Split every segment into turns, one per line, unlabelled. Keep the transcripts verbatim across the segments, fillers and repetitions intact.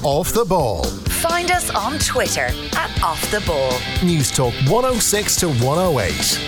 Off the Ball.
Find us on Twitter at Off the Ball.
News Talk one oh six to one oh eight.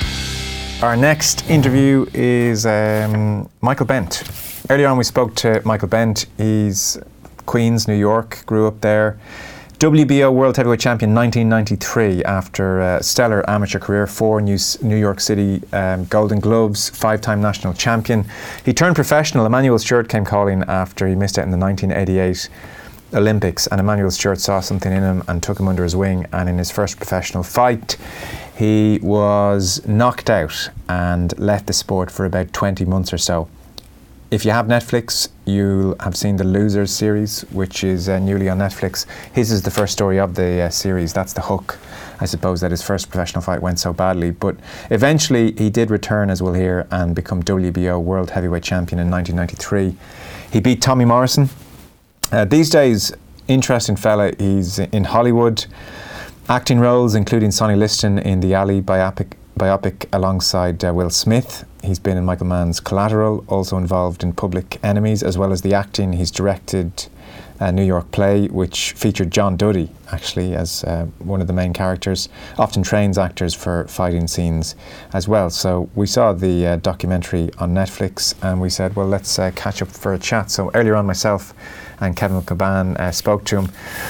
Our next interview is um, Michael Bent. Earlier on we spoke to Michael Bent. He's Queens, New York, grew up there. W B O World Heavyweight Champion nineteen ninety-three after a stellar amateur career, four New, New York City um, Golden Gloves, five-time national champion. He turned professional. Emmanuel Stewart came calling after he missed out in the nineteen eighty-eight Olympics, and Emmanuel Stewart saw something in him and took him under his wing, and in his first professional fight he was knocked out and left the sport for about twenty months or so. If you have Netflix, you'll have seen the Losers series, which is uh, newly on Netflix. His is the first story of the uh, series. That's the hook, I suppose, that his first professional fight went so badly. But eventually he did return, as we'll hear, and become W B O World Heavyweight Champion in nineteen ninety-three. He beat Tommy Morrison. Uh, these days, interesting fella. He's in Hollywood, acting roles including Sonny Liston in the Ali biopic, biopic alongside uh, Will Smith. He's been in Michael Mann's Collateral, also involved in Public Enemies, as well as the acting. He's directed a New York play which featured John Duddy, actually, as uh, one of the main characters. Often trains actors for fighting scenes as well. So we saw the uh, documentary on Netflix and we said, well, let's uh, catch up for a chat. So earlier on, myself and Kevin McCaban uh, spoke to him.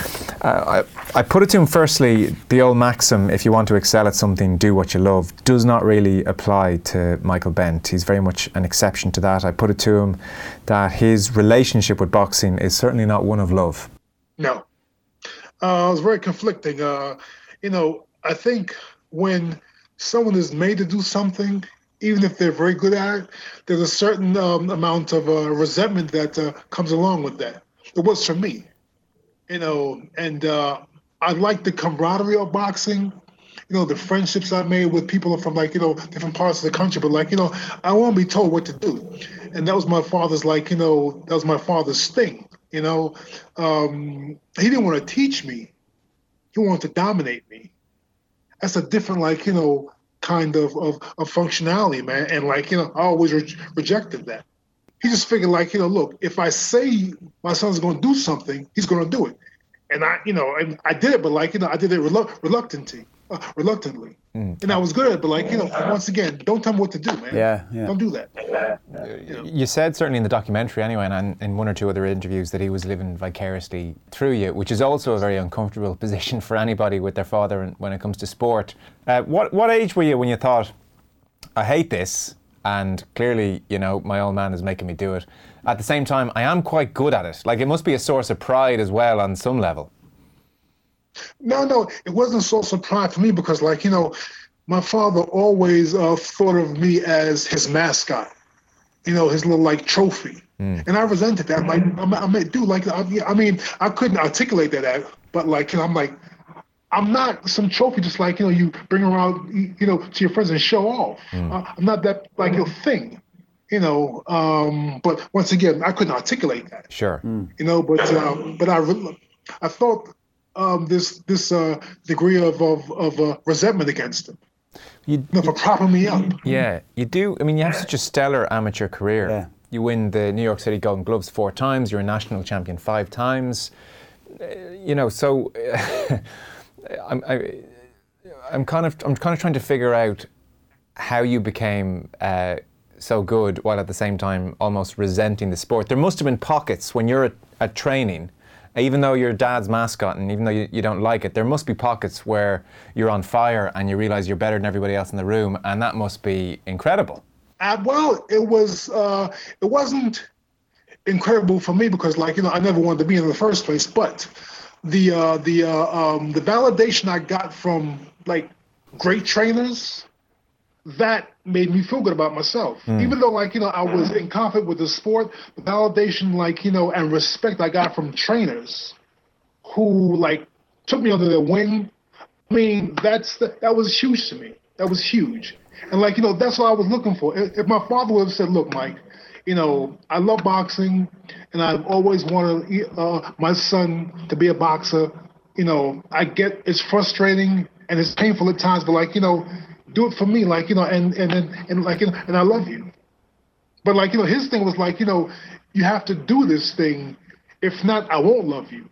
Uh, I, I put it to him firstly, the old maxim, if you want to excel at something, do what you love, does not really apply to Michael Bent. He's very much an exception to that. I put it to him that his relationship with boxing is certainly not one of love.
No. Uh, it was very conflicting. Uh, you know, I think when someone is made to do something, even if they're very good at it, there's a certain um, amount of uh, resentment that uh, comes along with that. It was for me, you know, and uh, I like the camaraderie of boxing, you know, the friendships I made with people from, like, you know, different parts of the country. But, like, you know, I want to be told what to do. And that was my father's, like, you know, that was my father's thing, you know. Um, he didn't want to teach me. He wanted to dominate me. That's a different, like, you know, kind of, of, of functionality, man. And, like, you know, I always re- rejected that. He just figured, like, you know, look, if I say my son's going to do something, he's going to do it. And I, you know, and I did it, but, like, you know, I did it relu- reluctantly, uh, reluctantly. Mm. And I was good at it, but, like, you know, once again, don't tell me what to do, man.
Yeah, yeah.
Don't do that.
Uh, you know? You said certainly in the documentary anyway, and in one or two other interviews, that he was living vicariously through you, which is also a very uncomfortable position for anybody with their father when it comes to sport. Uh, what what age were you when you thought, I hate this, and clearly, you know, my old man is making me do it? At the same time, I am quite good at it. Like, it must be a source of pride as well on some level.
No, no, it wasn't a source of pride for me because, like, you know, my father always uh, thought of me as his mascot, you know, his little, like, trophy. Mm. And I resented that. Like, I'm, I'm, dude, like, I, I mean, I couldn't articulate that, but, like, you know, I'm like, I'm not some trophy just like, you know, you bring around, you know, to your friends and show off. Mm. Uh, I'm not that, like, a thing, you know. Um, but once again, I couldn't articulate that.
Sure. Mm.
You know, but uh, but I I thought um, this this uh, degree of of, of uh, resentment against him. You, you know, for propping me up.
Yeah, you do. I mean, you have such a stellar amateur career. Yeah. You win the New York City Golden Gloves four times. You're a national champion five times. Uh, you know, so. I'm, I, I'm kind of, I'm kind of trying to figure out how you became uh, so good while at the same time almost resenting the sport. There must have been pockets when you're at, at training, even though you're dad's mascot and even though you, you don't like it, there must be pockets where you're on fire and you realise you're better than everybody else in the room, and that must be incredible.
Uh, well, it was, uh, it wasn't incredible for me because, like, you know, I never wanted to be in the first place, but the uh, the uh, um, the validation I got from, like, great trainers, that made me feel good about myself. Mm. Even though, like, you know, I was in conflict with the sport, the validation, like, you know, and respect I got from trainers who, like, took me under their wing. I mean, that's the, that was huge to me. That was huge. And, like, you know, that's what I was looking for. If, if my father would have said, look, Mike, you know, I love boxing, and I've always wanted uh, my son to be a boxer. You know, I get it's frustrating and it's painful at times, but, like, you know, do it for me, like, you know, and and and, and like, you know, and I love you. But, like, you know, his thing was like, you know, you have to do this thing. If not, I won't love you.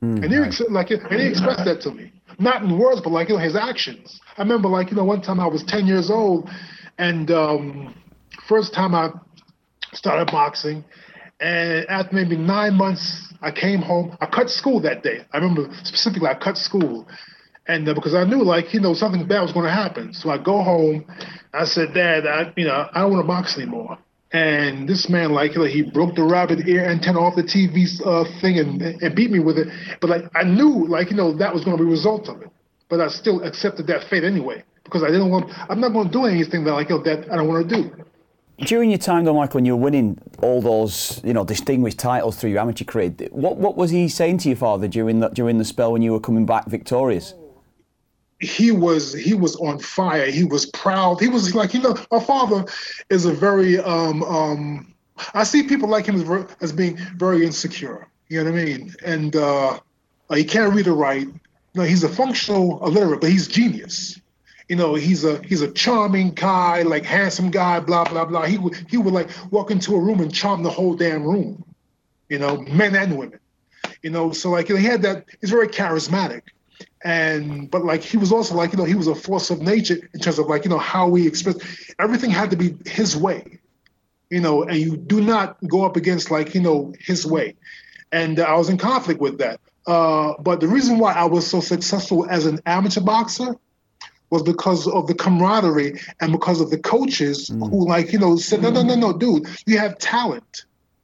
Mm, and he right. like and he expressed that to me, not in words, but like you know his actions. I remember like you know one time I was ten years old, and um, first time I started boxing, and after maybe nine months I came home. I cut school that day. I remember specifically I cut school, and uh, because I knew like you know something bad was going to happen. So I go home. I said, Dad, I you know I don't want to box anymore. And this man, like, you know, he broke the rabbit ear antenna off the T V uh, thing and, and beat me with it. But, like, I knew, like, you know, that was going to be a result of it. But I still accepted that fate anyway because I didn't want, I'm not going to do anything that, like, you know, that I don't want to do.
During your time, though, Michael, when you were winning all those, you know, distinguished titles through your amateur career, what what was he saying to your father during the, during the spell when you were coming back victorious?
He was he was on fire. He was proud. He was like, you know, my father is a very um um I see people like him as, ver- as being very insecure. You know what I mean? And uh, he can't read or write. You know, he's a functional illiterate, but he's genius. You know, he's a he's a charming guy, like handsome guy, blah blah blah. He would he would like walk into a room and charm the whole damn room. You know, men and women. You know, so like you know, he had that. He's very charismatic. And but like he was also like you know he was a force of nature in terms of like you know how we express everything had to be his way, you know, and you do not go up against like you know his way, and uh, I was in conflict with that. Uh, but the reason why I was so successful as an amateur boxer was because of the camaraderie and because of the coaches mm. who like you know said no no no no dude, you have talent,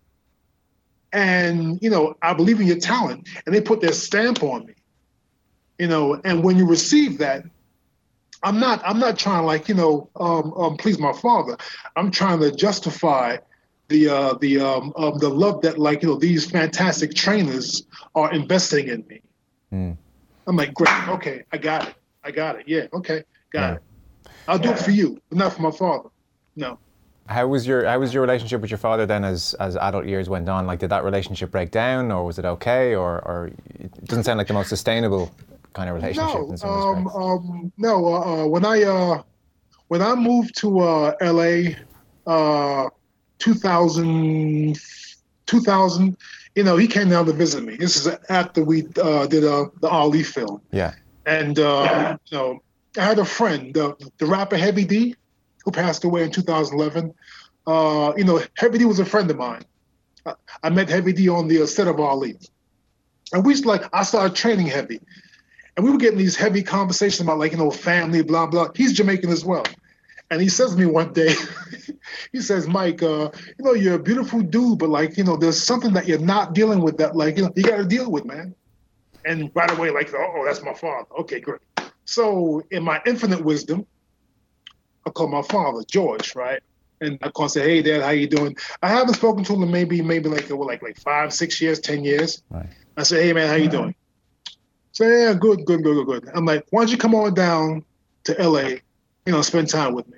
and you know I believe in your talent, and they put their stamp on me. You know, and when you receive that, I'm not I'm not trying to like, you know, um, um, please my father. I'm trying to justify the uh, the um, um, the love that like, you know, these fantastic trainers are investing in me. Mm. I'm like, great, okay, I got it. I got it. Yeah, okay, got yeah. it. I'll do yeah. it for you, but not for my father. No.
How was your How was your relationship with your father then as as adult years went on? Like, did that relationship break down, or was it okay, or or it doesn't sound like the most sustainable kind of relationship
no,
in some
um,
respects?
Um, no, uh, uh, when I uh, when I moved to uh, L A, uh, two thousand, two thousand, you know, he came down to visit me. This is after we uh, did uh, the Ali film.
Yeah.
And uh, you know, I had a friend, the the rapper Heavy D, who passed away in two thousand eleven. Uh, you know, Heavy D was a friend of mine. I, I met Heavy D on the uh, set of Ali, and we used to, like I started training Heavy. And we were getting these heavy conversations about like, you know, family, blah, blah. He's Jamaican as well. And he says to me one day, he says, Mike, uh, you know, you're a beautiful dude, but like, you know, there's something that you're not dealing with that like, you know, you got to deal with, man. And right away, like, oh, that's my father. Okay, great. So in my infinite wisdom, I call my father, George, right? And I call and say, hey, Dad, how you doing? I haven't spoken to him in maybe, maybe like, well, like, like five, six years, ten years. Right. I say, hey, man, how you doing? So yeah, good, good, good, good, good. I'm like, why don't you come on down to L A, you know, spend time with me?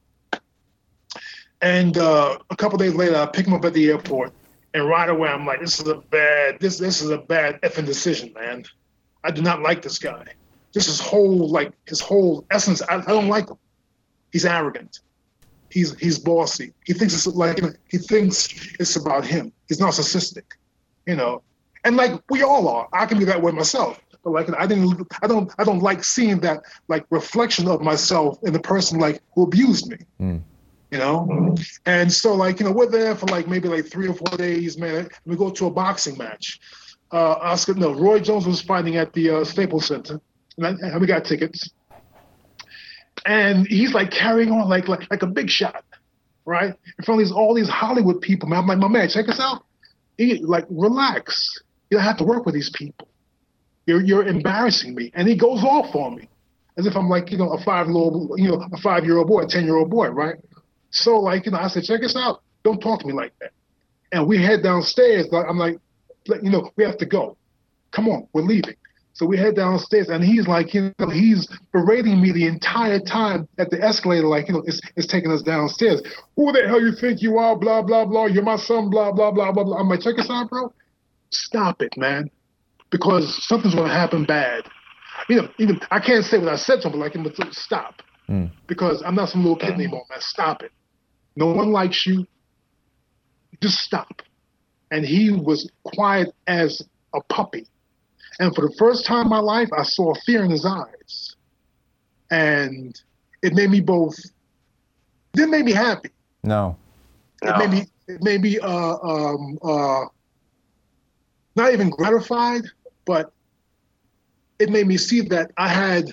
And uh, a couple days later, I pick him up at the airport, and right away, I'm like, this is a bad, this this is a bad effing decision, man. I do not like this guy. Just his whole, like, his whole essence, I, I don't like him. He's arrogant. He's he's bossy. He thinks it's like, you know, he thinks it's about him. He's narcissistic, you know. And like we all are. I can be that way myself. But like I didn't, I don't, I don't like seeing that like reflection of myself in the person like who abused me, mm. you know. And so like you know we're there for like maybe like three or four days, man. We go to a boxing match. Uh, Oscar, no, Roy Jones was fighting at the uh, Staples Center, and, I, and we got tickets. And he's like carrying on like like like a big shot, right? In front of these all these Hollywood people, man. I'm like, my man, check us out. He like relax. You don't have to work with these people. You're you're embarrassing me. And he goes off on me as if I'm like, you know, a five-year-old, you know, a five-year-old boy, a ten-year-old boy, right? So like, you know, I said, check us out. Don't talk to me like that. And we head downstairs. I'm like, you know, we have to go. Come on, we're leaving. So we head downstairs, and he's like, you know, he's berating me the entire time at the escalator, like, you know, it's, it's taking us downstairs. Who the hell you think you are, blah, blah, blah. You're my son, blah, blah, blah, blah, blah. I'm like, check us out, bro. Stop it, man. Because something's going to happen bad. You know, even I can't say what I said to him, but like, but stop. Mm. Because I'm not some little kid anymore, man. Stop it. No one likes you. Just stop. And he was quiet as a puppy. And for the first time in my life, I saw fear in his eyes. And it made me both, it didn't make me happy.
No.
It
No.
made me, it made me uh, um, uh, not even gratified, but it made me see that I had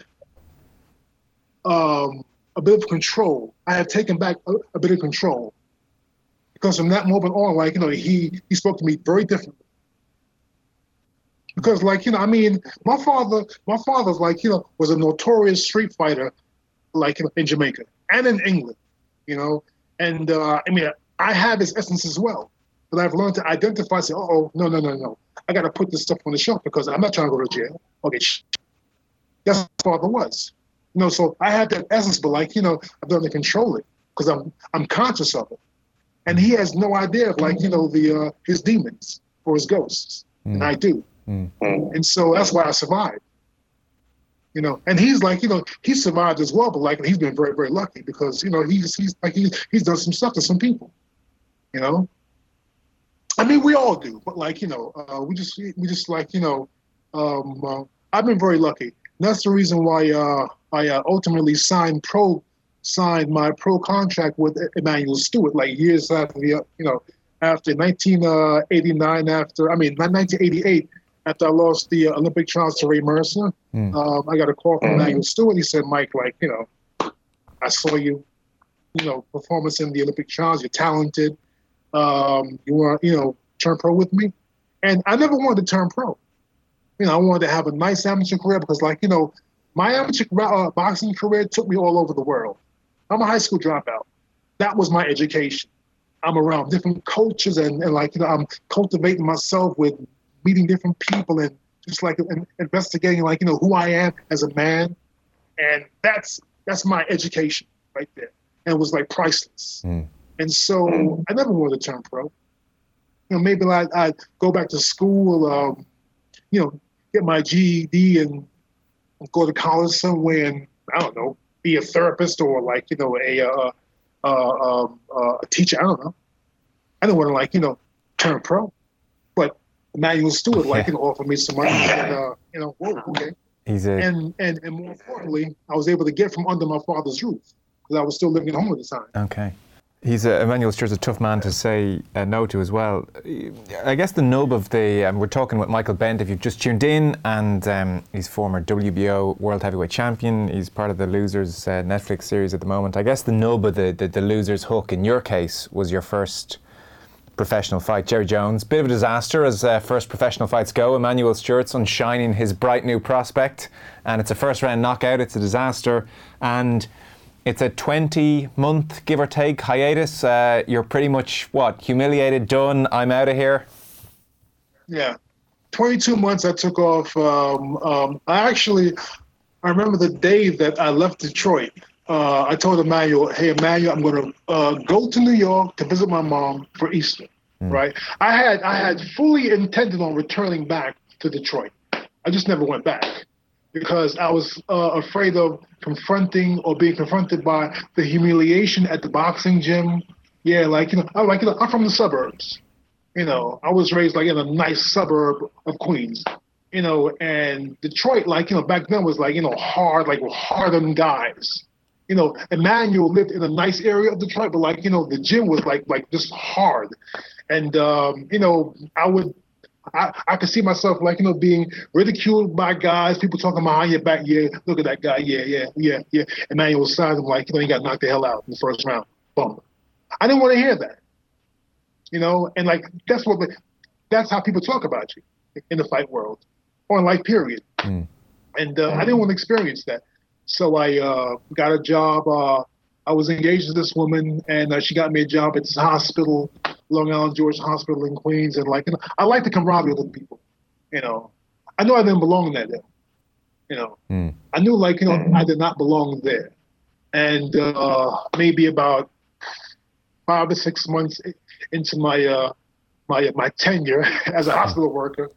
um, a bit of control. I had taken back a, a bit of control. Because from that moment on, like, you know, he, he spoke to me very differently. Because, like, you know, I mean, my father, my father's like, you know, was a notorious street fighter, like, you know, in Jamaica and in England, you know. And, uh, I mean, I have his essence as well. But I've learned to identify, say, oh, no, no, no, no. I got to put this stuff on the shelf because I'm not trying to go to jail. Okay, shh. That's what my father was. You know, so I had that essence, but, like, you know, I've done to control it because I'm I'm conscious of it. And he has no idea of, like, you know, the uh, his demons or his ghosts. Mm. And I do. Mm. And so that's why I survived. You know, and he's like, you know, he survived as well, but like he's been very, very lucky because, you know, he's he's like he's he's done some stuff to some people. You know? I mean, we all do, but like, you know, uh, we just we just like, you know, um, uh, I've been very lucky. And that's the reason why uh, I uh, ultimately signed pro signed my pro contract with Emanuel Stewart, like years after the, uh, you know, after nineteen eighty-nine, after, I mean, not nineteen eighty-eight, after I lost the uh, Olympic trials to Ray Mercer. Mm. Um, I got a call from Emanuel Stewart. He said, Mike, like, you know, I saw you, you know, performance in the Olympic trials. You're talented. Um, you want to, you know, turn pro with me? And I never wanted to turn pro. You know, I wanted to have a nice amateur career because, like, you know, my amateur uh, boxing career took me all over the world. I'm a high school dropout. That was my education. I'm around different coaches and, and like, you know, I'm cultivating myself with meeting different people and just like and investigating, like, you know, who I am as a man. And that's that's my education right there. And it was like priceless. Mm. And so I never wanted to turn pro. You know, maybe I'd, I'd go back to school, um, you know, get my G E D and go to college somewhere and, I don't know, be a therapist or like, you know, a uh, uh, um, uh, a teacher. I don't know. I didn't want to like, you know, turn pro. But Emanuel Stewart, like, you know, offered me some money and, uh, you know, whoa, okay.
He's a...
And, and, and more importantly, I was able to get from under my father's roof because I was still living at home at the time.
Okay. He's a, Emanuel Stewart's a tough man to say uh, no to as well. I guess the nub of the, um, we're talking with Michael Bent, if you've just tuned in, and um, he's former W B O World Heavyweight Champion. He's part of the Losers uh, Netflix series at the moment. I guess the nub of the, the, the Losers hook in your case was your first professional fight, Jerry Jones. Bit of a disaster as uh, first professional fights go. Emanuel Stewart's unshining his bright new prospect, and it's a first round knockout. It's a disaster, and it's a twenty-month, give or take, hiatus. Uh, you're pretty much, what, humiliated, done, I'm out of here?
Yeah. twenty-two months I took off. Um, um, I actually, I remember the day that I left Detroit. Uh, I told Emanuel, hey, Emanuel, I'm going to uh, go to New York to visit my mom for Easter, mm. right? I had I had fully intended on returning back to Detroit. I just never went back. Because I was uh, afraid of confronting or being confronted by the humiliation at the boxing gym. Yeah, like, you know, I like, you know, I'm from the suburbs. You know, I was raised like in a nice suburb of Queens. You know, and Detroit, like, you know, back then was like, you know, hard, like hardened guys. You know, Emanuel lived in a nice area of Detroit, but like, you know, the gym was like, like just hard. And, um, you know, I would, I, I could see myself, like, you know, being ridiculed by guys, people talking behind your back, yeah, look at that guy, yeah, yeah, yeah, yeah. Emanuel side, I'm like, you know, he got knocked the hell out in the first round. Boom. I didn't want to hear that, you know, and, like, that's what, that's how people talk about you in the fight world, or in life, period. Mm. And uh, I didn't want to experience that. So I uh, got a job. Uh, I was engaged to this woman, and uh, she got me a job at this hospital, Long Island George Hospital in Queens, and like, you know, I like the camaraderie of the people. You know, I knew I didn't belong there. Then, you know, mm. I knew, like, you know, I did not belong there. And uh, maybe about five or six months into my uh, my my tenure as a hospital worker,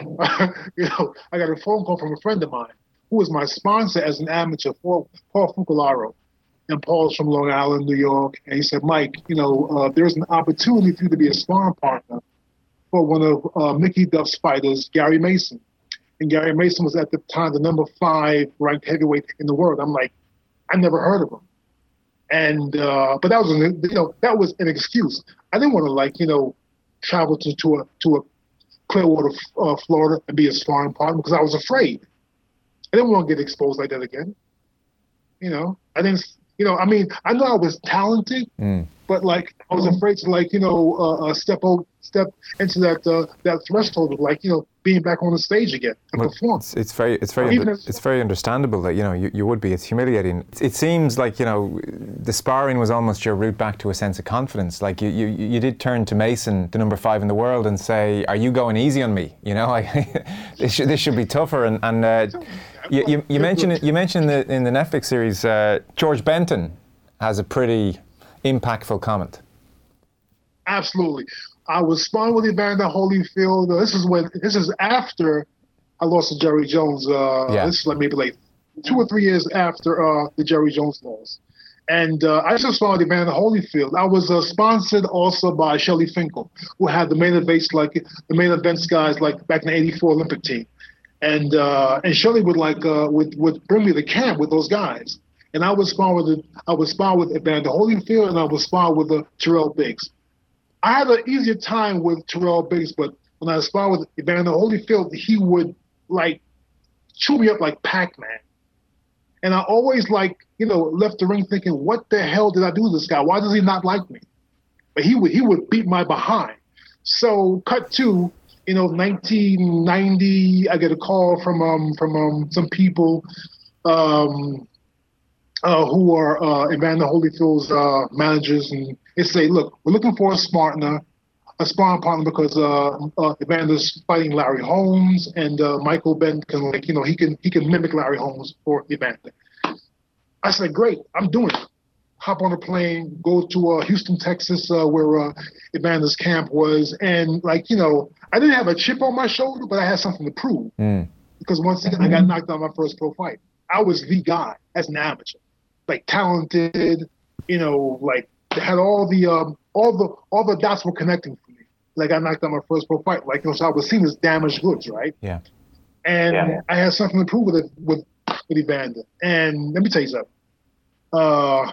you know, I got a phone call from a friend of mine who was my sponsor as an amateur, Paul, Paul Fucularo. And Paul's from Long Island, New York. And he said, Mike, you know, uh, there's an opportunity for you to be a sparring partner for one of uh, Mickey Duff's fighters, Gary Mason. and Gary Mason was at the time the number five ranked heavyweight in the world. I'm like, I never heard of him. And uh, but that was an, you know that was an excuse. I didn't want to like you know travel to to a to a Clearwater, uh, Florida, and be a sparring partner because I was afraid. I didn't want to get exposed like that again. You know, I didn't. You know, I mean, I know I was talented, mm. but like I was afraid to like you know uh, uh, step over, step into that uh, that threshold of like you know being back on the stage again and
well,
perform.
It's, it's very it's very under, it's very understandable that you know you, you would be. It's humiliating. It, it seems like you know the sparring was almost your route back to a sense of confidence. Like you you, you did turn to Mason, the number five in the world, and say, "Are you going easy on me? You know, I this should this should be tougher." And and uh, you, you you mentioned you mentioned in the in the Netflix series uh, George Benton has a pretty impactful comment.
Absolutely. I was sparring with Evander Holyfield. Uh, this is when this is after I lost to Jerry Jones. Uh, yeah. This is like maybe like two or three years after uh, the Jerry Jones loss. And uh, I just sparred with Evander Holyfield. I was uh, sponsored also by Shelly Finkel, who had the main events like the main events guys like back in the eighty-four Olympic team. And uh, and Shelly would like uh, would would bring me to camp with those guys. And I was sparring with I was sparring with Evander Holyfield, and I was sparring with uh, Terrell Biggs. I had an easier time with Terrell Biggs, but when I sparred with Evander Holyfield, he would like chew me up like Pac-Man. And I always like, you know, left the ring thinking, what the hell did I do to this guy? Why does he not like me? But he would he would beat my behind. So cut to, you know, nineteen ninety, I get a call from um from um some people um uh, who are uh, Evander Holyfield's uh, managers, and they say, look, we're looking for a partner, a sparring partner because uh, uh, Evander's fighting Larry Holmes, and uh, Michael Bent can like you know he can he can mimic Larry Holmes for Evander. I said, great, I'm doing it. Hop on a plane, go to uh, Houston, Texas, uh, where uh, Evander's camp was, and like you know, I didn't have a chip on my shoulder, but I had something to prove. Mm. Because once again, I got knocked out my first pro fight. I was the guy as an amateur, like talented, you know, like had all the um, all the all the dots were connecting for me. Like I knocked out my first pro fight. Like you know, so I was seen as damaged goods, right?
Yeah.
And yeah. I had something to prove with it with with Evander. And let me tell you something. Uh,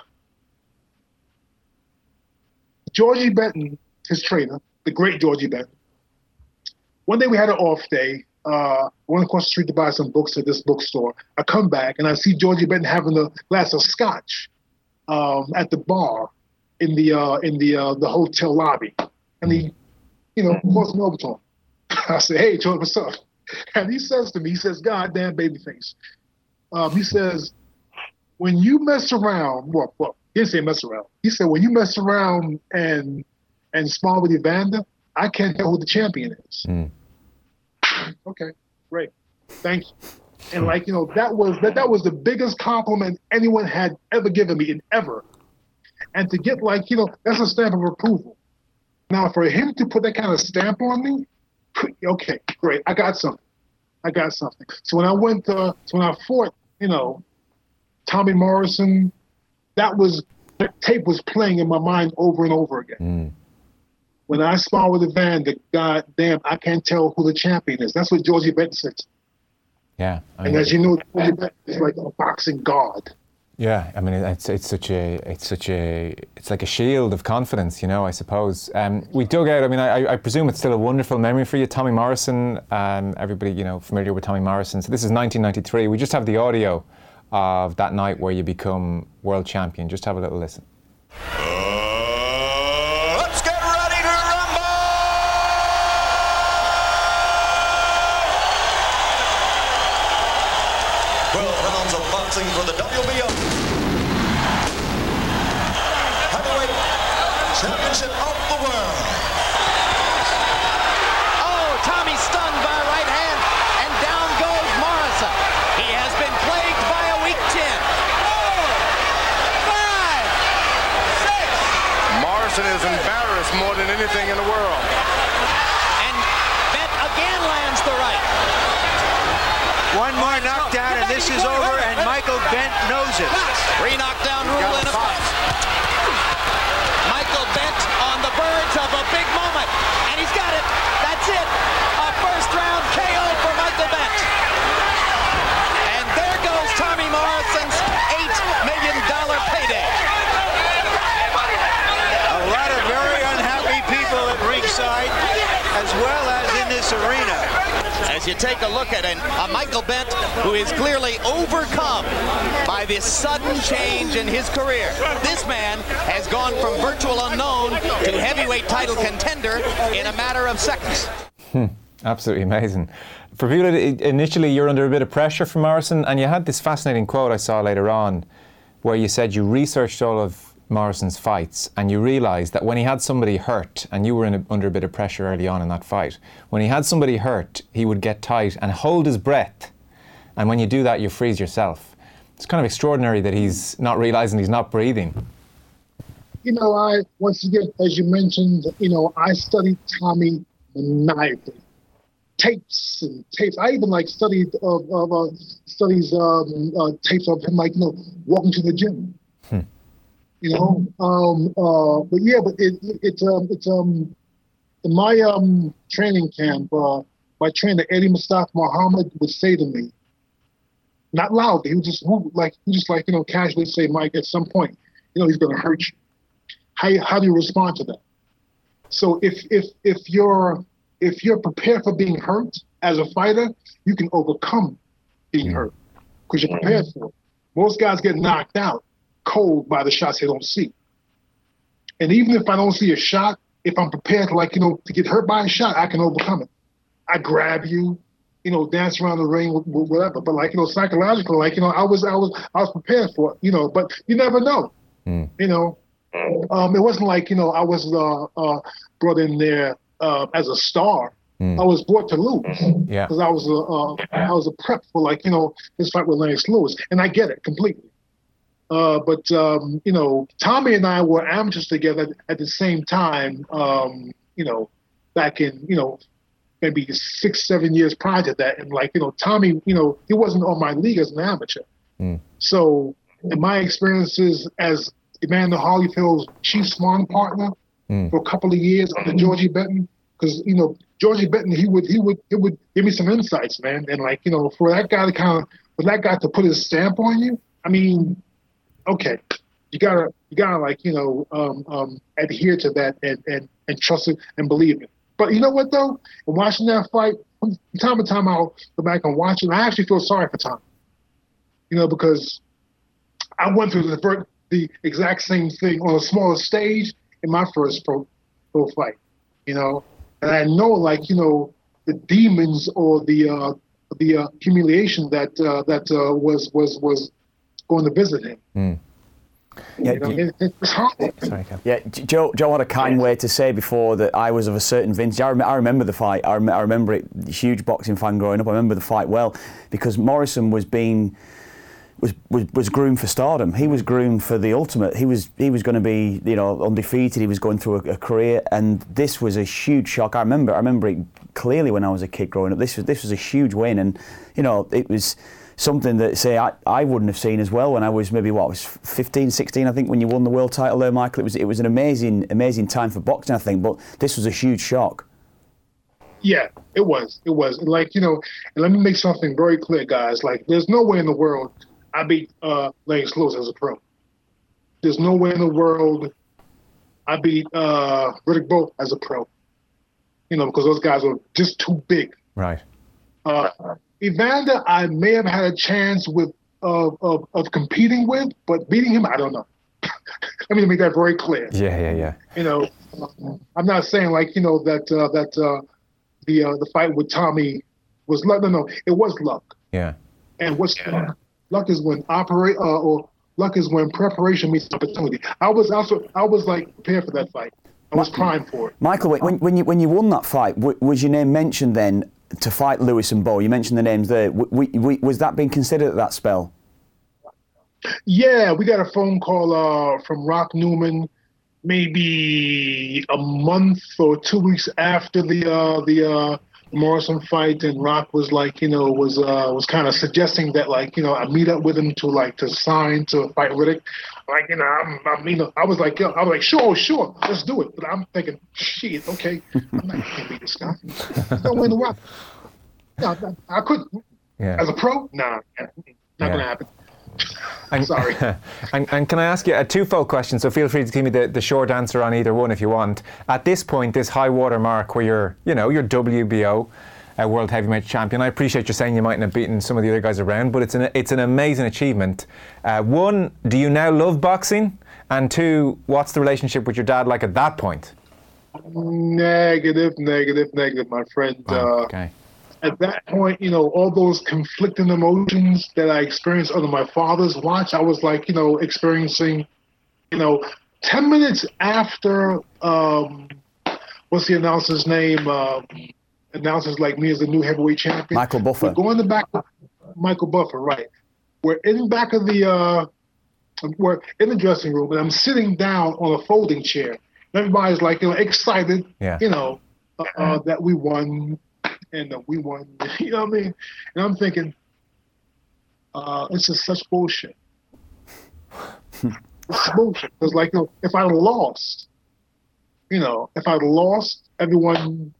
Georgie Benton, his trainer, the great Georgie Benton. One day we had an off day. Uh, went across the street to buy some books at this bookstore. I come back and I see Georgie Benton having a glass of scotch um, at the bar in the uh, in the uh, the hotel lobby, and he, you know, calls me over to him. I say, "Hey, George, what's up?" And he says to me, he says, "God damn, babyface." Um, he says, "When you mess around, well, well, he didn't say mess around. He said, when you mess around and and spar with Evander, I can't tell who the champion is." Mm. Okay, great, thank you. And like you know, that was that that was the biggest compliment anyone had ever given me, and ever. And to get like you know, that's a stamp of approval. Now for him to put that kind of stamp on me, okay, great, I got something. I got something. So when I went, uh, so when I fought, you know, Tommy Morrison, that was that tape was playing in my mind over and over again. Mm. When I spar with Evander, God damn, I can't tell who the champion is. That's what Georgie Benton said.
Yeah. I
mean, and as you know, Georgie Benton is like a boxing god.
Yeah, I mean, it's it's such a it's such a it's like a shield of confidence, you know. I suppose um, we dug out. I mean, I, I presume it's still a wonderful memory for you, Tommy Morrison. Um, everybody, you know, familiar with Tommy Morrison. So this is nineteen ninety-three. We just have the audio of that night where you become world champion. Just have a little listen.
For the W B O Heavyweight Championship of the World.
Oh, Tommy stunned by a right hand, and down goes Morrison. He has been plagued by a weak chin. Four, five, six.
Morrison is embarrassed more than anything in the world.
And Bent again lands the right.
One more knockdown, and this is over, and Michael Bent knows it.
Three knockdown rule in effect. Michael Bent on the verge of a big moment, and he's got it. That's it. A first round K O for Michael Bent.
as well as in this arena.
As you take a look at an, a Michael Bent who is clearly overcome by this sudden change in his career. This man has gone from virtual unknown to heavyweight title contender in a matter of seconds.
Hmm. Absolutely amazing. For people, initially you're under a bit of pressure from Morrison, and you had this fascinating quote I saw later on where you said you researched all of Morrison's fights and you realised that when he had somebody hurt, and you were in a, under a bit of pressure early on in that fight, when he had somebody hurt, he would get tight and hold his breath. And when you do that, you freeze yourself. It's kind of extraordinary that he's not realising he's not breathing.
You know, I, once again, as you mentioned, you know, I studied Tommy maniacally. Tapes and tapes. I even like studied of, of uh, studies um, uh, tapes of him, like, you know, walking to the gym. Hmm. You know, um, uh, but yeah, but it, it, it's um, it's um, in my um training camp, uh, my trainer Eddie Mustafa Muhammad would say to me, not loudly, he would just like he just like you know casually say, Mike, at some point, you know, he's going to hurt you. How how do you respond to that? So if if if you're if you're prepared for being hurt as a fighter, you can overcome being hurt because you're prepared for it. Most guys get knocked out cold by the shots they don't see. And even if I don't see a shot, if I'm prepared to, like, you know, to get hurt by a shot, I can overcome it. I grab you, you know, dance around the ring, whatever. But, like, you know, psychologically, like, you know, I was, I was, I was prepared for it, you know. But you never know, mm. you know. Um, it wasn't like, you know, I was uh, uh, brought in there uh, as a star. Mm. I was brought to lose. Yeah. Because I was a, uh, I was a prep for, like, you know, this fight with Lennox Lewis, and I get it completely. Uh, but, um, you know, Tommy and I were amateurs together at the same time, um, you know, back in, you know, maybe six, seven years prior to that. And, like, you know, Tommy, you know, he wasn't on my league as an amateur. Mm. So in my experiences as Evander Holyfield's chief sparring partner mm. for a couple of years under Georgie Benton, because, you know, Georgie Benton, he would, he would, he would give me some insights, man. And, like, you know, for that guy to kind of, for that guy to put his stamp on you, I mean, okay, you gotta, you gotta, like, you know, um, um, adhere to that and, and, and trust it and believe it. But you know what, though? In watching that fight, from time to time I'll go back and watch it. I actually feel sorry for Tom. You know, because I went through the, the exact same thing on a smaller stage in my first pro, pro fight, you know? And I know, like, you know, the demons or the uh, the uh, humiliation that uh, that uh, was was was going to visit him. Mm.
Yeah,
you know, it, it's hard.
Sorry, yeah, Joe. Joe had a kind way to say before that I was of a certain vintage. I, rem- I remember the fight. I, rem- I remember it. Huge boxing fan growing up. I remember the fight well because Morrison was being was, was was groomed for stardom. He was groomed for the ultimate. He was he was going to be, you know, undefeated. He was going through a, a career, and this was a huge shock. I remember. I remember it clearly when I was a kid growing up. This was this was a huge win, and you know it was something that, say, I, I wouldn't have seen as well when I was maybe, what, I was fifteen, sixteen, I think, when you won the world title there, Michael. It was it was an amazing, amazing time for boxing, I think, but this was a huge shock.
Yeah, it was. It was. Like, you know, and let me make something very clear, guys. Like, there's no way in the world I beat uh, Lennox Lewis as a pro. There's no way in the world I beat uh, Riddick Bowe as a pro. You know, because those guys were just too big.
Right.
Uh, Evander, I may have had a chance with of, of of competing with, but beating him, I don't know. Let me make that very clear.
Yeah, yeah, yeah.
You know, I'm not saying, like, you know, that uh, that uh, the uh, the fight with Tommy was luck. No, no, it was luck.
Yeah.
And what's yeah. luck? Luck is when operate uh, or luck is when preparation meets opportunity. I was also I was like prepared for that fight. I was primed for it.
Michael, when when you when you won that fight, was your name mentioned then to fight Lewis and Bowe? You mentioned the names there. We, we, was that being considered at that spell?
Yeah, we got a phone call uh, from Rock Newman maybe a month or two weeks after the uh, the uh, Morrison fight, and Rock was like, you know, was uh, was kind of suggesting that, like, you know, I meet up with him to like to sign to fight Riddick. Like, you know, I'm, I'm you know, I was like, yo, I was like, sure, sure, let's do it. But I'm thinking, shit, okay, I'm not gonna beat this guy. There's no way in the world. No, I couldn't. Yeah. As a pro, nah, not yeah. gonna happen.
And,
Sorry.
and, and can I ask you a twofold question? So feel free to give me the, the short answer on either one if you want. At this point, this high water mark where you're, you know, you're W B O uh, World Heavyweight Champion. I appreciate you saying you mightn't have beaten some of the other guys around, but it's an it's an amazing achievement. Uh, one, do you now love boxing? And two, what's the relationship with your dad like at that point?
Negative, negative, negative, my friend.
Oh,
uh,
okay.
At that point, you know, all those conflicting emotions that I experienced under my father's watch, I was like, you know, experiencing, you know, ten minutes after, um, what's the announcer's name? Um, announcers like me as the new heavyweight champion.
Michael Buffer.
We're going to back, Michael Buffer, right. We're in the back of the, uh, we're in the dressing room, and I'm sitting down on a folding chair. Everybody's like, you know, excited,
yeah.
you know, uh, uh, that we won. And uh, we won, you know what I mean? And I'm thinking, uh, this is such bullshit. It's bullshit. Because, like, you know, if I lost, you know, if I lost, everyone,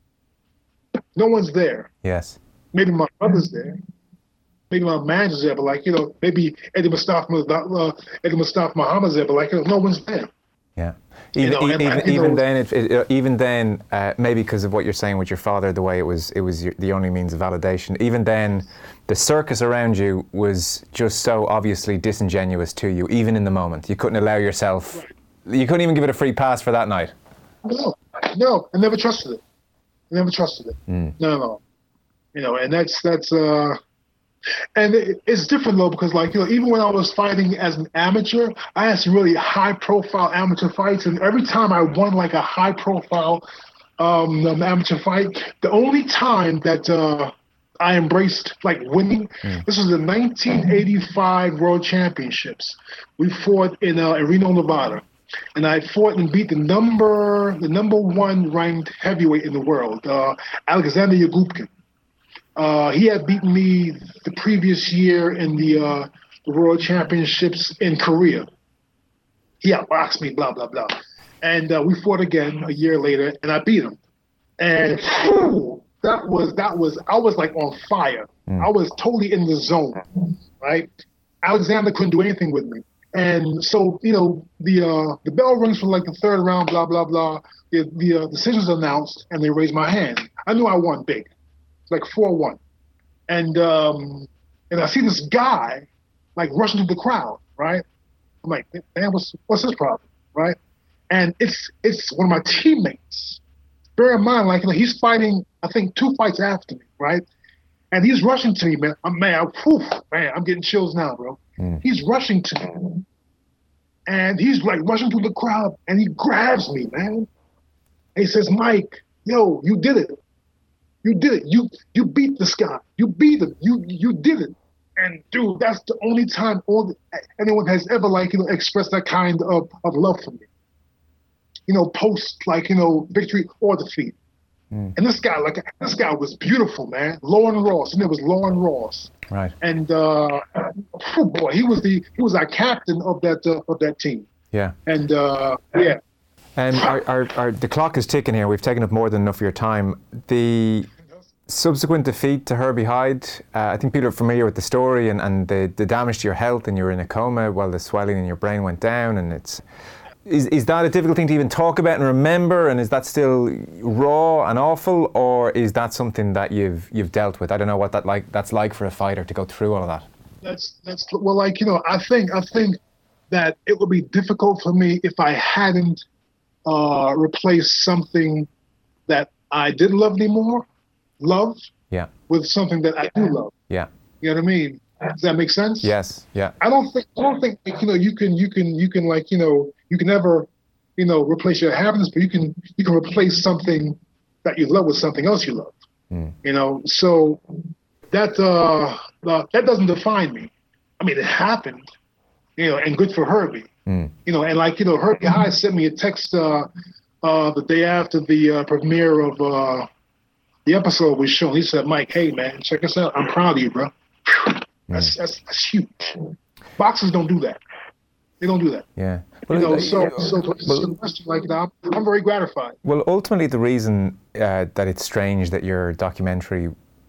no one's there.
Yes.
Maybe my brother's there. Maybe my manager's there, but, like, you know, maybe Eddie Mustafa, uh, Eddie Mustafa Muhammad's there, but, like, you know, no one's there.
Yeah. Even
You know, and,
even,
like, you
even
know-
then, it, it, even then, uh, maybe because of what you're saying with your father, the way it was, it was your, the only means of validation. Even then, the circus around you was just so obviously disingenuous to you. Even in the moment, you couldn't allow yourself. You couldn't even give it a free pass for that night.
No, no, I never trusted it. I never trusted it.
Mm.
No, no, you know, and that's that's uh, and it, it's different though because like you know, even when I was fighting as an amateur, I had some really high-profile amateur fights, and every time I won like a high-profile um, um, amateur fight, the only time that uh, I embraced like winning, mm. this was the nineteen eighty-five World Championships. We fought in, uh, in Reno, Nevada. And I fought and beat the number the number one ranked heavyweight in the world, uh, Alexander Yagubkin. Uh, he had beaten me the previous year in the, uh, the World Championships in Korea. He outboxed me, blah blah blah, and uh, we fought again a year later, and I beat him. And whew, that was that was I was like on fire. Mm. I was totally in the zone, right? Alexander couldn't do anything with me. And so, you know, the uh, the bell rings for like the third round, blah, blah, blah. The, the uh, decision's announced, and they raise my hand. I knew I won big. It's like four one. And um, and I see this guy, like, rushing through the crowd, right? I'm like, man, what's, what's his problem, right? And it's it's one of my teammates. Bear in mind, like, you know, he's fighting, I think, two fights after me, right? And he's rushing to me, man. I'm, man, I'm, whew, man, I'm getting chills now, bro. Mm. He's rushing to me. And he's like rushing through the crowd and he grabs me, man. And he says, Mike, yo, you did it. You did it. You you beat this guy. You beat him. You you did it. And dude, that's the only time all the, anyone has ever like, you know, expressed that kind of, of love for me. You know, post like, you know, victory or defeat. Mm. And this guy, like, this guy was beautiful, man. Lauren Ross, and it was Lauren Ross.
Right.
And uh, oh boy, he was the he was our captain of that uh, of that team.
Yeah.
And uh, yeah.
And our, our, our the clock is ticking here. We've taken up more than enough of your time. The subsequent defeat to Herbie Hyde, uh, I think people are familiar with the story and, and the, the damage to your health, and you were in a coma while the swelling in your brain went down, and it's. Is is that a difficult thing to even talk about and remember? And is that still raw and awful, or is that something that you've you've dealt with? I don't know what that like that's like for a fighter to go through all of that.
That's that's well, like you know, I think I think that it would be difficult for me if I hadn't uh, replaced something that I didn't love anymore, love,
yeah, with
something that I do love.
Yeah,
you know what I mean? Does that make sense?
Yes. Yeah.
I don't think I don't think you know you can you can you can like you know you can never you know replace your happiness, but you can you can replace something that you love with something else you love. Mm. You know, so that uh, uh that doesn't define me. I mean, it happened, you know, and good for Herbie. Mm. You know, and like you know, Herbie High sent me a text uh, uh, the day after the uh, premiere of uh, the episode was shown. He said, "Mike, hey man, check us out. I'm proud of you, bro." That's, that's that's huge. Boxers don't do that. They don't do that.
Yeah.
Well, you know, so so to answer the question, like that, I'm, I'm very gratified.
Well, ultimately, the reason uh, that it's strange that your documentary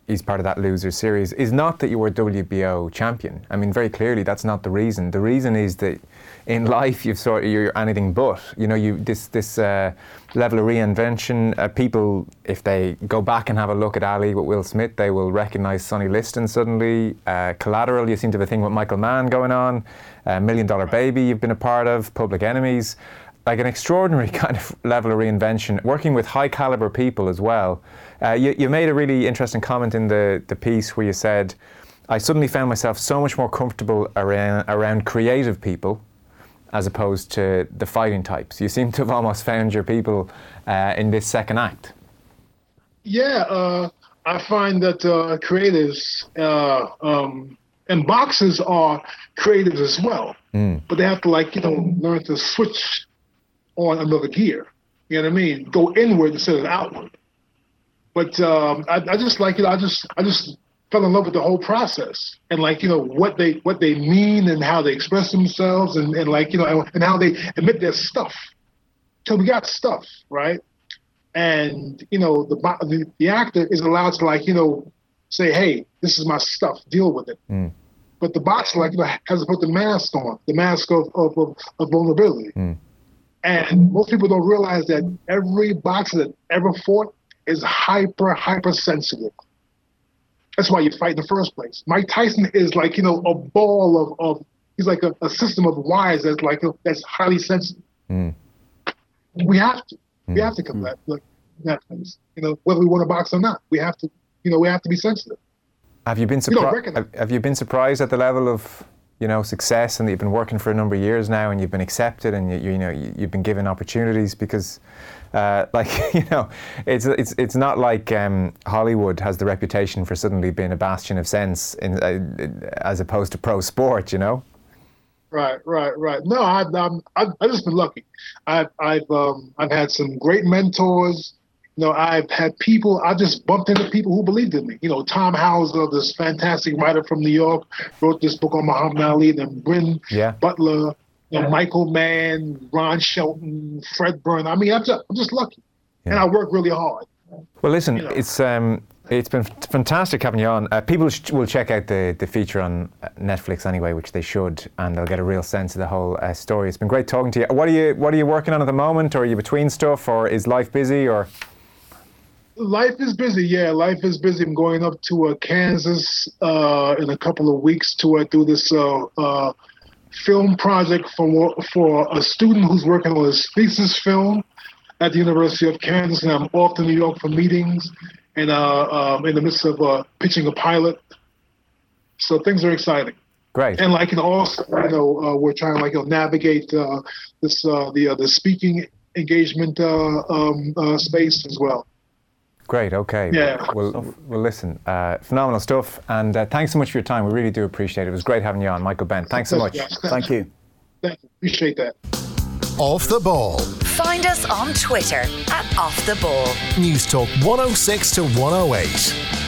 he's part of that loser series, is not that you were W B O champion. I mean, very clearly, that's not the reason. The reason is that in life, you've sort of, you're anything but. You know, you this this uh, level of reinvention. Uh, people, if they go back and have a look at Ali with Will Smith, they will recognise Sonny Liston suddenly. Uh, Collateral, you seem to have a thing with Michael Mann going on. Uh, Million Dollar Baby, you've been a part of. Public Enemies. Like an extraordinary kind of level of reinvention, working with high caliber people as well. Uh, you, you made a really interesting comment in the, the piece where you said, I suddenly found myself so much more comfortable around, around creative people as opposed to the fighting types. You seem to have almost found your people uh, in this second act.
Yeah, uh, I find that uh, creatives uh, um, and boxers are creatives as well, mm. but they have to like, you know, learn to switch on another gear, you know what I mean? Go inward instead of outward. But um, I, I just like, you know, I just, I just fell in love with the whole process and like, you know, what they, what they mean and how they express themselves and, and like, you know, and how they admit their stuff. So we got stuff, right? And you know, the the, the actor is allowed to like, you know, say, hey, this is my stuff, deal with it. Mm. But the boxer, like, you know, has to put the mask on, the mask of of, of, of vulnerability. Mm. And most people don't realize that every boxer that ever fought is hyper, hyper sensitive. That's why you fight in the first place. Mike Tyson is like, you know, a ball of, of he's like a, a system of wires that's like, that's highly sensitive. Mm. We have to, mm. we have to come back, like, that place. You know, whether we want to box or not, we have to, you know, we have to be sensitive.
Have you been surprised? Have, have you been surprised at the level of, you know, success, and that you've been working for a number of years now, and you've been accepted, and you, you know, you've been given opportunities? Because, uh, like, you know, it's it's it's not like um, Hollywood has the reputation for suddenly being a bastion of sense, in, uh, as opposed to pro sport, you know.
Right, right, right. No, I've um, I've, I've just been lucky. I've I've um, I've had some great mentors. You know, I've had people, I just bumped into people who believed in me. You know, Tom Hauser, this fantastic writer from New York, wrote this book on Muhammad Ali, then Bryn yeah. Butler, you know, Michael Mann, Ron Shelton, Fred Byrne. I mean, I'm just, I'm just lucky. Yeah. And I work really hard.
Well, listen,
you know.
it's um, it's been fantastic having you on. Uh, people sh- will check out the, the feature on Netflix anyway, which they should, and they'll get a real sense of the whole uh, story. It's been great talking to you. What are you What are you working on at the moment? Or are you between stuff? Or is life busy? Or
Life is busy, yeah. Life is busy. I'm going up to uh, Kansas uh, in a couple of weeks to uh, do this uh, uh, film project for for a student who's working on his thesis film at the University of Kansas, and I'm off to New York for meetings, and uh, um, in the midst of uh, pitching a pilot. So things are exciting.
Great.
And like, you know, also, you know, uh, we're trying to like, you know, navigate uh, this uh, the uh, the speaking engagement uh, um, uh, space as well.
Great, okay.
Yeah.
Well, well listen, uh, phenomenal stuff, and uh, thanks so much for your time. We really do appreciate it. It was great having you on, Michael Bent. Thanks so much.
Thank you.
Thank you. Appreciate that.
Off the Ball.
Find us on Twitter at Off the Ball.
News Talk one oh six to one oh eight.